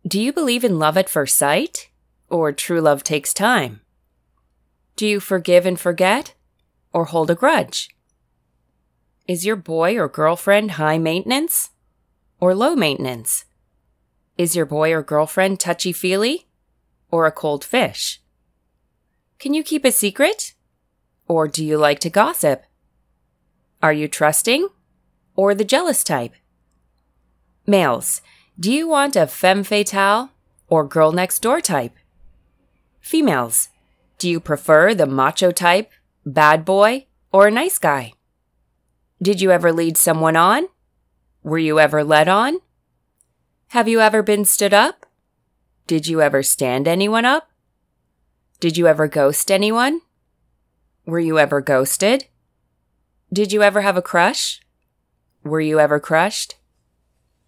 Do you believe in love at first sight? Or true love takes time? Do you forgive and forget? Or hold a grudge? Is your boy or girlfriend high maintenance? Or low maintenance? Is your boy or girlfriend touchy-feely? Or a cold fish? Can you keep a secret? Or do you like to gossip? Are you trusting? Or the jealous type? Males, do you want a femme fatale or girl next door type? Females, do you prefer the macho type, bad boy, or a nice guy? Did you ever lead someone on? Were you ever led on? Have you ever been stood up? Did you ever stand anyone up? Did you ever ghost anyone? Were you ever ghosted? Did you ever have a crush? Were you ever crushed?